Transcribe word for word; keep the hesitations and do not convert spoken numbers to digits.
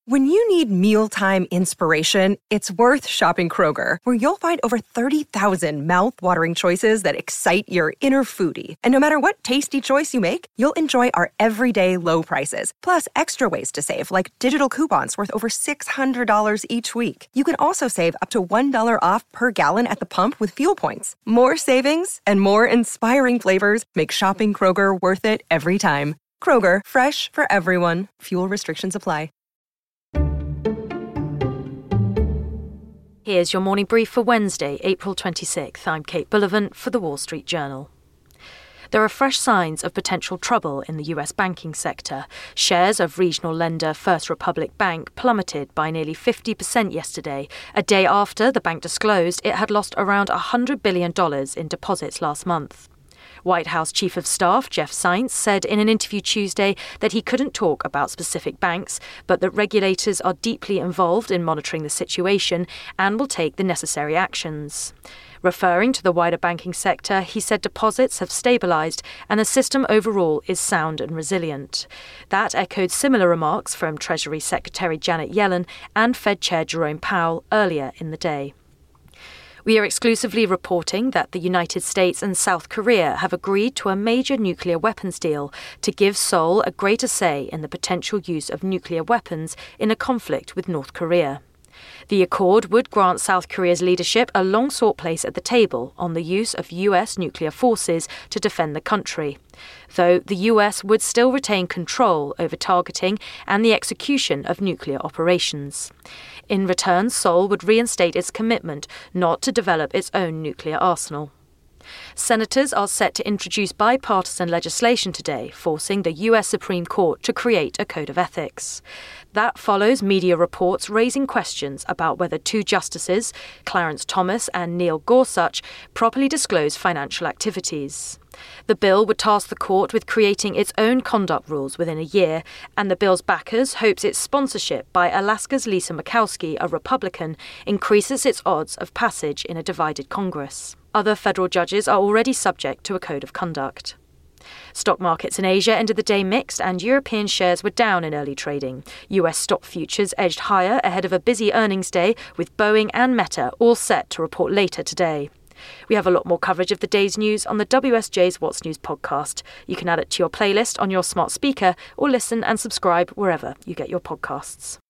When you need mealtime inspiration, it's worth shopping Kroger, where you'll find over thirty thousand mouth-watering choices that excite your inner foodie. And no matter what tasty choice you make, you'll enjoy our everyday low prices, plus extra ways to save, like digital coupons worth over six hundred dollars each week. You can also save up to one dollar off per gallon at the pump with fuel points. More savings and more inspiring flavors make shopping Kroger worth it every time. Kroger, fresh for everyone. Fuel restrictions apply. Here's your morning brief for Wednesday, April twenty-sixth. I'm Kate Bullivant for The Wall Street Journal. There are fresh signs of potential trouble in the U S banking sector. Shares of regional lender First Republic Bank plummeted by nearly fifty percent yesterday, a day after the bank disclosed it had lost around one hundred billion dollars in deposits last month. White House Chief of Staff Jeff Zients said in an interview Tuesday that he couldn't talk about specific banks, but that regulators are deeply involved in monitoring the situation and will take the necessary actions. Referring to the wider banking sector, he said deposits have stabilised and the system overall is sound and resilient. That echoed similar remarks from Treasury Secretary Janet Yellen and Fed Chair Jerome Powell earlier in the day. We are exclusively reporting that the United States and South Korea have agreed to a major nuclear weapons deal to give Seoul a greater say in the potential use of nuclear weapons in a conflict with North Korea. The accord would grant South Korea's leadership a long-sought place at the table on the use of U S nuclear forces to defend the country, though the U S would still retain control over targeting and the execution of nuclear operations. In return, Seoul would reinstate its commitment not to develop its own nuclear arsenal. Senators are set to introduce bipartisan legislation today, forcing the U S Supreme Court to create a code of ethics. That follows media reports raising questions about whether two justices, Clarence Thomas and Neil Gorsuch, properly disclose financial activities. The bill would task the court with creating its own conduct rules within a year, and the bill's backers hopes its sponsorship by Alaska's Lisa Murkowski, a Republican, increases its odds of passage in a divided Congress. Other federal judges are already subject to a code of conduct. Stock markets in Asia ended the day mixed and European shares were down in early trading. U S stock futures edged higher ahead of a busy earnings day, with Boeing and Meta all set to report later today. We have a lot more coverage of the day's news on the W S J's What's News podcast. You can add it to your playlist on your smart speaker or listen and subscribe wherever you get your podcasts.